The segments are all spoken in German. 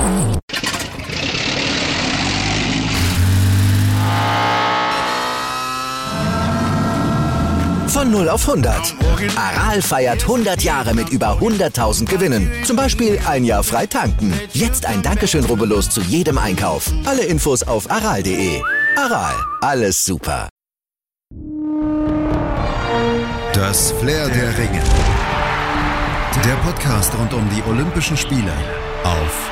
Von 0 auf 100. Aral feiert 100 Jahre mit über 100.000 Gewinnen. Zum Beispiel ein Jahr frei tanken. Jetzt ein Dankeschön, rubbellos zu jedem Einkauf. Alle Infos auf aral.de. Aral, alles super. Das Flair der Ringe. Der Podcast rund um die Olympischen Spiele auf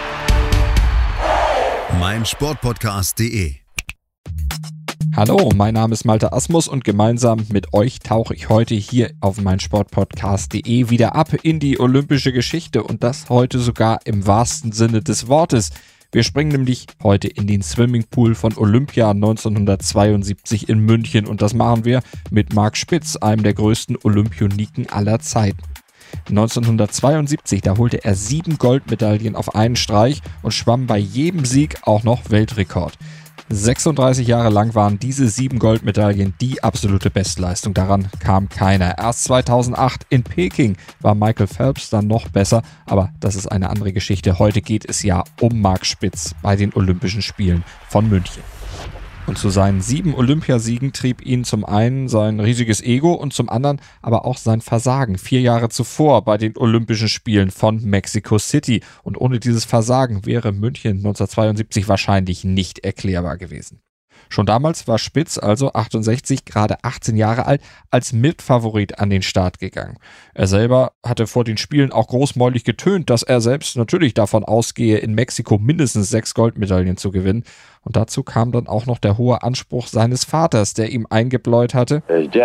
meinsportpodcast.de. Hallo, mein Name ist Malte Asmus und gemeinsam mit euch tauche ich heute hier auf meinsportpodcast.de wieder ab in die olympische Geschichte und das heute sogar im wahrsten Sinne des Wortes. Wir springen nämlich heute in den Swimmingpool von Olympia 1972 in München und das machen wir mit Marc Spitz, einem der größten Olympioniken aller Zeiten. 1972, da holte er 7 Goldmedaillen auf einen Streich und schwamm bei jedem Sieg auch noch Weltrekord. 36 Jahre lang waren diese 7 Goldmedaillen die absolute Bestleistung. Daran kam keiner. Erst 2008 in Peking war Michael Phelps dann noch besser, aber das ist eine andere Geschichte. Heute geht es ja um Marc Spitz bei den Olympischen Spielen von München. Und zu seinen 7 Olympiasiegen trieb ihn zum einen sein riesiges Ego und zum anderen aber auch sein Versagen 4 Jahre zuvor bei den Olympischen Spielen von Mexico City. Und ohne dieses Versagen wäre München 1972 wahrscheinlich nicht erklärbar gewesen. Schon damals war Spitz, also 68, gerade 18 Jahre alt, als Mitfavorit an den Start gegangen. Er selber hatte vor den Spielen auch großmäulig getönt, dass er selbst natürlich davon ausgehe, in Mexiko mindestens 6 Goldmedaillen zu gewinnen. Und dazu kam dann auch noch der hohe Anspruch seines Vaters, der ihm eingebläut hatte: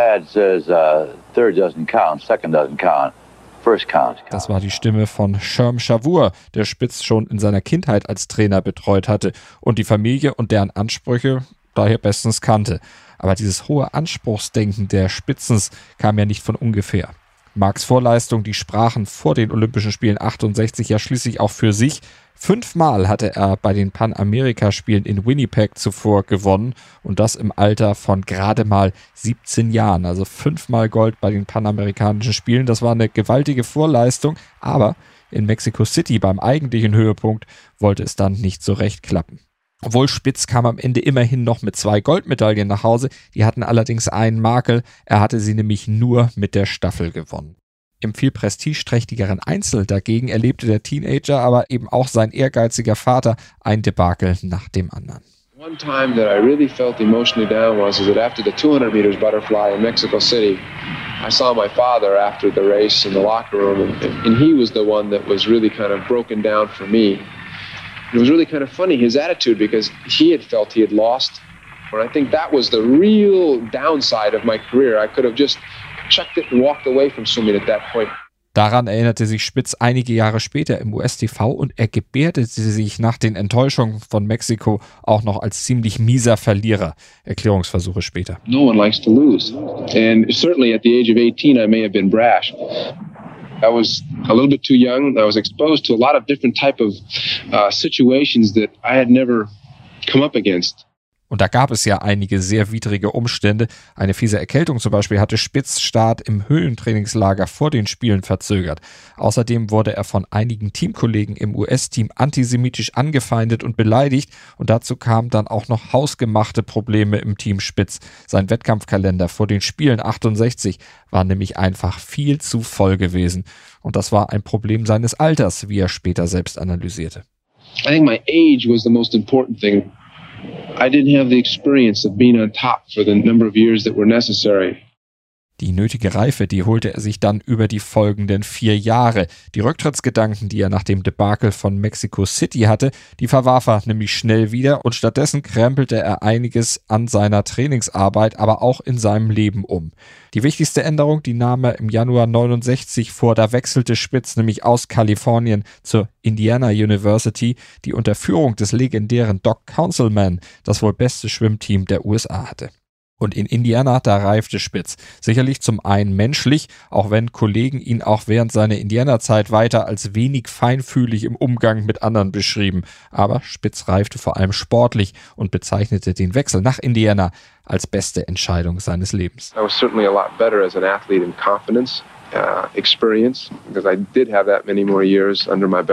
Das war die Stimme von Sherm Shavur, der Spitz schon in seiner Kindheit als Trainer betreut hatte und die Familie und deren Ansprüche daher bestens kannte. Aber dieses hohe Anspruchsdenken der Spitzens kam ja nicht von ungefähr. Marcs Vorleistung, die sprachen vor den Olympischen Spielen 68 ja schließlich auch für sich. 5-mal hatte er bei den Panamerikaspielen in Winnipeg zuvor gewonnen und das im Alter von gerade mal 17 Jahren. Also 5-mal Gold bei den Panamerikanischen Spielen. Das war eine gewaltige Vorleistung, aber in Mexico City beim eigentlichen Höhepunkt wollte es dann nicht so recht klappen. Obwohl Spitz kam am Ende immerhin noch mit 2 Goldmedaillen nach Hause, die hatten allerdings einen Makel, er hatte sie nämlich nur mit der Staffel gewonnen. Im viel prestigeträchtigeren Einzel dagegen erlebte der Teenager aber eben auch sein ehrgeiziger Vater ein Debakel nach dem anderen. One time that I really felt emotionally down was that after the 200 meters butterfly in Mexico City, I saw my father after the race in the locker room and he was the one that was really kind of broken down for me. It was really kind of funny, his attitude, because he had felt he had lost. And I think that was the real downside of my career. I could have just checked it and walked away from swimming at that point. Daran erinnerte sich Spitz einige Jahre später im US-TV und er gebärdete sich nach den Enttäuschungen von Mexiko auch noch als ziemlich mieser Verlierer. Erklärungsversuche später. No one likes to lose. And certainly at the age of 18 I may have been brash. I was a little bit too young. I was exposed to a lot of different type of situations that I had never come up against. Und da gab es ja einige sehr widrige Umstände. Eine fiese Erkältung zum Beispiel hatte Spitz Start im Höhentrainingslager vor den Spielen verzögert. Außerdem wurde er von einigen Teamkollegen im US-Team antisemitisch angefeindet und beleidigt. Und dazu kamen dann auch noch hausgemachte Probleme im Team Spitz. Sein Wettkampfkalender vor den Spielen 68 war nämlich einfach viel zu voll gewesen. Und das war ein Problem seines Alters, wie er später selbst analysierte. I think my age was the most important thing. I didn't have the experience of being on top for the number of years that were necessary. Die nötige Reife, die holte er sich dann über die folgenden 4 Jahre. Die Rücktrittsgedanken, die er nach dem Debakel von Mexico City hatte, die verwarf er nämlich schnell wieder und stattdessen krempelte er einiges an seiner Trainingsarbeit, aber auch in seinem Leben um. Die wichtigste Änderung, die nahm er im Januar 69 vor, da wechselte Spitz nämlich aus Kalifornien zur Indiana University, die unter Führung des legendären Doc Councilman das wohl beste Schwimmteam der USA hatte. Und in Indiana, da reifte Spitz. Sicherlich zum einen menschlich, auch wenn Kollegen ihn auch während seiner Indiana-Zeit weiter als wenig feinfühlig im Umgang mit anderen beschrieben. Aber Spitz reifte vor allem sportlich und bezeichnete den Wechsel nach Indiana als beste Entscheidung seines Lebens. I was certainly a lot better as an athlete in confidence, experience, because I did have that many more years under my belt.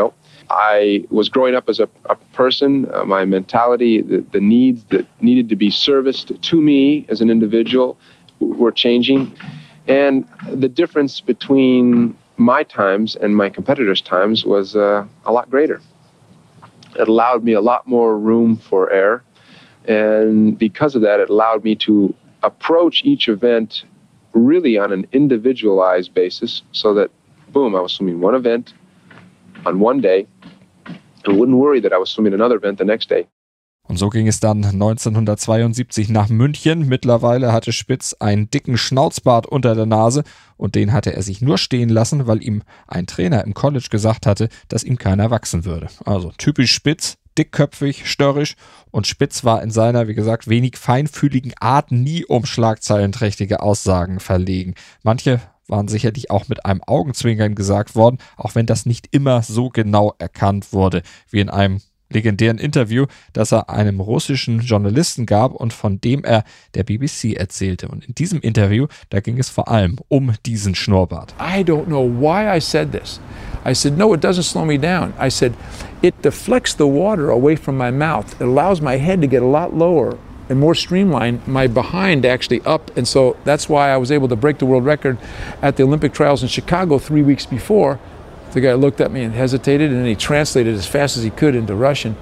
I was growing up as a person. My mentality, the needs that needed to be serviced to me as an individual were changing. And the difference between my times and my competitors' times was a lot greater. It allowed me a lot more room for error. And because of that, it allowed me to approach each event really on an individualized basis so that, boom, I was swimming one event on one day and wouldn't worry that I was swimming another event the next day. Und so ging es dann 1972 nach München. Mittlerweile hatte Spitz einen dicken Schnauzbart unter der Nase und den hatte er sich nur stehen lassen, weil ihm ein Trainer im College gesagt hatte, dass ihm keiner wachsen würde. Also typisch Spitz, dickköpfig, störrisch, und Spitz war in seiner, wie gesagt, wenig feinfühligen Art nie um schlagzeilenträchtige Aussagen verlegen. Manche waren sicherlich auch mit einem Augenzwinkern gesagt worden, auch wenn das nicht immer so genau erkannt wurde, wie in einem legendären Interview, das er einem russischen Journalisten gab und von dem er der BBC erzählte. Und in diesem Interview, da ging es vor allem um diesen Schnurrbart. I don't know why I said this. I said, no, it doesn't slow me down. I said, it deflects the water away from my mouth. It allows my head to get a lot lower and more streamlined, my behind actually up. And so that's why I was able to break the world record at the Olympic trials in Chicago 3 weeks before. The guy looked at me and hesitated, and then he translated as fast as he could into Russian.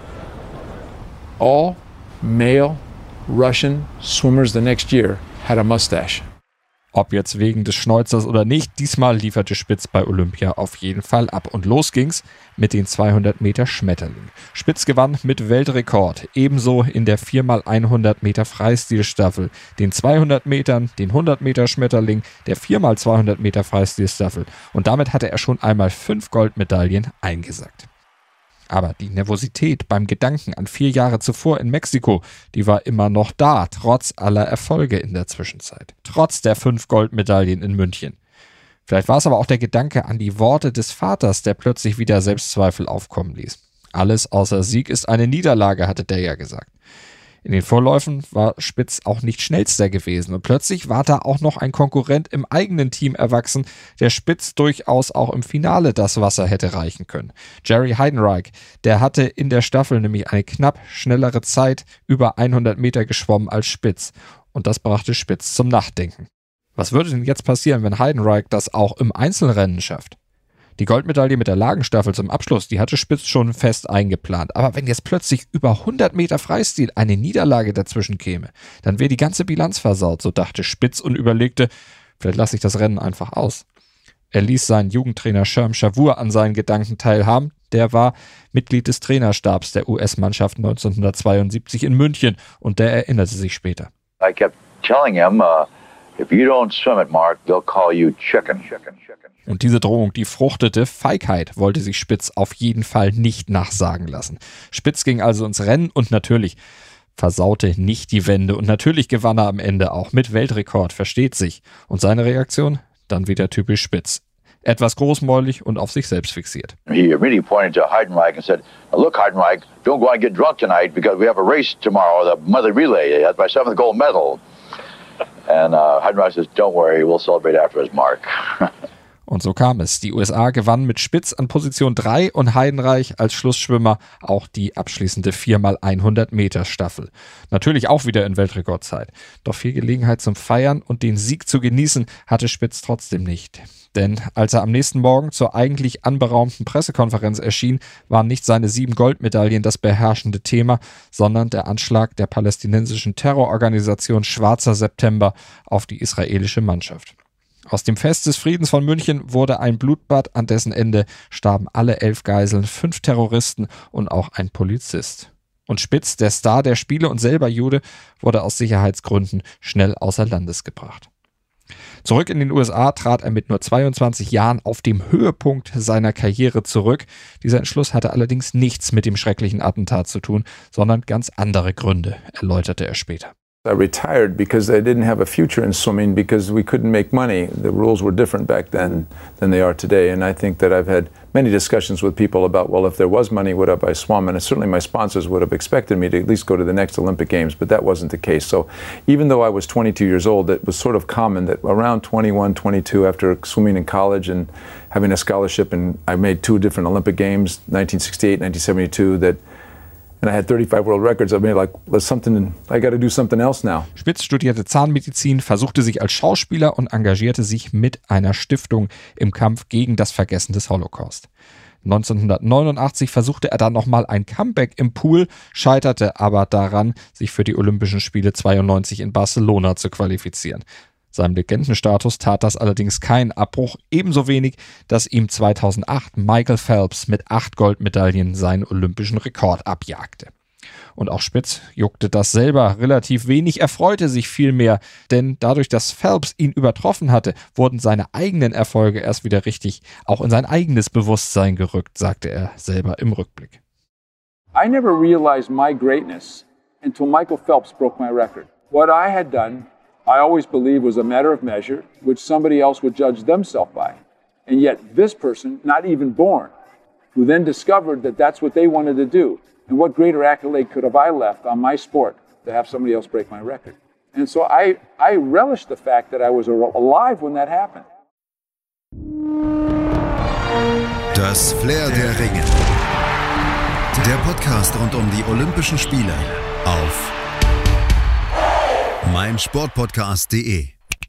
All male Russian swimmers the next year had a mustache. Ob jetzt wegen des Schneuzers oder nicht, diesmal lieferte Spitz bei Olympia auf jeden Fall ab. Und los ging's mit den 200 Meter Schmetterling. Spitz gewann mit Weltrekord, ebenso in der 4x100 Meter Freistilstaffel, den 200 Metern, den 100 Meter Schmetterling, der 4x200 Meter Freistilstaffel. Und damit hatte er schon einmal 5 Goldmedaillen eingesackt. Aber die Nervosität beim Gedanken an 4 Jahre zuvor in Mexiko, die war immer noch da, trotz aller Erfolge in der Zwischenzeit. Trotz der 5 Goldmedaillen in München. Vielleicht war es aber auch der Gedanke an die Worte des Vaters, der plötzlich wieder Selbstzweifel aufkommen ließ. Alles außer Sieg ist eine Niederlage, hatte der ja gesagt. In den Vorläufen war Spitz auch nicht schnellster gewesen und plötzlich war da auch noch ein Konkurrent im eigenen Team erwachsen, der Spitz durchaus auch im Finale das Wasser hätte reichen können. Jerry Heidenreich, der hatte in der Staffel nämlich eine knapp schnellere Zeit über 100 Meter geschwommen als Spitz und das brachte Spitz zum Nachdenken. Was würde denn jetzt passieren, wenn Heidenreich das auch im Einzelrennen schafft? Die Goldmedaille mit der Lagenstaffel zum Abschluss, die hatte Spitz schon fest eingeplant. Aber wenn jetzt plötzlich über 100 Meter Freistil eine Niederlage dazwischen käme, dann wäre die ganze Bilanz versaut, so dachte Spitz und überlegte, vielleicht lasse ich das Rennen einfach aus. Er ließ seinen Jugendtrainer Sherm Shavur an seinen Gedanken teilhaben. Der war Mitglied des Trainerstabs der US-Mannschaft 1972 in München und der erinnerte sich später. I kept telling him, if you don't swim it, Mark, they'll call you chicken. Und diese Drohung, die fruchtete. Feigheit wollte sich Spitz auf jeden Fall nicht nachsagen lassen. Spitz ging also ins Rennen und natürlich versaute nicht die Wende. Und natürlich gewann er am Ende auch mit Weltrekord, versteht sich. Und seine Reaktion? Dann wieder typisch Spitz. Etwas großmäulig und auf sich selbst fixiert. He really pointed to Heidenreich and said, look, Heidenreich, don't go out and get drunk tonight because we have a race tomorrow, the mother relay. That's my 7th gold medal. And Heidenreich says, don't worry, we'll celebrate afterwards, Mark. Und so kam es. Die USA gewannen mit Spitz an Position 3 und Heidenreich als Schlussschwimmer auch die abschließende 4x100 Meter Staffel. Natürlich auch wieder in Weltrekordzeit. Doch viel Gelegenheit zum Feiern und den Sieg zu genießen hatte Spitz trotzdem nicht. Denn als er am nächsten Morgen zur eigentlich anberaumten Pressekonferenz erschien, waren nicht seine 7 Goldmedaillen das beherrschende Thema, sondern der Anschlag der palästinensischen Terrororganisation Schwarzer September auf die israelische Mannschaft. Aus dem Fest des Friedens von München wurde ein Blutbad, an dessen Ende starben alle 11 Geiseln, 5 Terroristen und auch ein Polizist. Und Spitz, der Star der Spiele und selber Jude, wurde aus Sicherheitsgründen schnell außer Landes gebracht. Zurück in den USA trat er mit nur 22 Jahren auf dem Höhepunkt seiner Karriere zurück. Dieser Entschluss hatte allerdings nichts mit dem schrecklichen Attentat zu tun, sondern ganz andere Gründe, erläuterte er später. I retired because I didn't have a future in swimming because we couldn't make money. The rules were different back then than they are today. And I think that I've had many discussions with people about, well, if there was money, would have I swum? And certainly my sponsors would have expected me to at least go to the next Olympic Games, but that wasn't the case. So even though I was 22 years old, it was sort of common that around 21, 22, after swimming in college and having a scholarship, and I made 2 different Olympic Games, 1968, 1972, and I had 35 world records. I made I got to do something else now. Spitz studierte Zahnmedizin, versuchte sich als Schauspieler und engagierte sich mit einer Stiftung im Kampf gegen das Vergessen des Holocaust. 1989 versuchte er dann nochmal ein Comeback im Pool, scheiterte aber daran, sich für die Olympischen Spiele 92 in Barcelona zu qualifizieren. Seinem Legendenstatus tat das allerdings keinen Abbruch, ebenso wenig, dass ihm 2008 Michael Phelps mit 8 Goldmedaillen seinen olympischen Rekord abjagte. Und auch Spitz juckte das selber relativ wenig, er freute sich vielmehr, denn dadurch, dass Phelps ihn übertroffen hatte, wurden seine eigenen Erfolge erst wieder richtig auch in sein eigenes Bewusstsein gerückt, sagte er selber im Rückblick. I never realized my greatness until Michael Phelps broke my record. What I had done, I always believed, was a matter of measure, which somebody else would judge themselves by. And yet this person, not even born, who then discovered that that's what they wanted to do. And what greater accolade could have I left on my sport to have somebody else break my record? And so I relished the fact that I was alive when that happened. Das Flair der Ringe. Der Podcast rund um die Olympischen Spiele auf meinsportpodcast.de.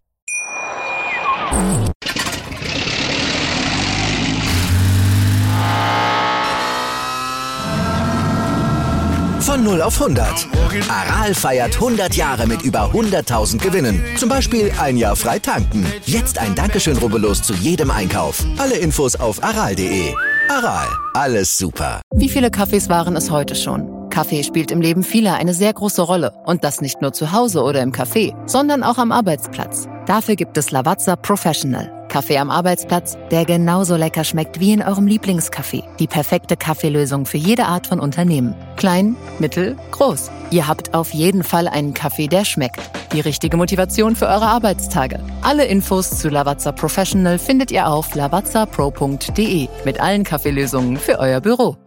Von 0 auf 100. Aral feiert 100 Jahre mit über 100.000 Gewinnen. Zum Beispiel ein Jahr frei tanken. Jetzt ein Dankeschön, rubbellos zu jedem Einkauf. Alle Infos auf aral.de. Aral, alles super. Wie viele Kaffees waren es heute schon? Kaffee spielt im Leben vieler eine sehr große Rolle. Und das nicht nur zu Hause oder im Café, sondern auch am Arbeitsplatz. Dafür gibt es Lavazza Professional. Kaffee am Arbeitsplatz, der genauso lecker schmeckt wie in eurem Lieblingscafé. Die perfekte Kaffeelösung für jede Art von Unternehmen. Klein, mittel, groß. Ihr habt auf jeden Fall einen Kaffee, der schmeckt. Die richtige Motivation für eure Arbeitstage. Alle Infos zu Lavazza Professional findet ihr auf lavazzapro.de mit allen Kaffeelösungen für euer Büro.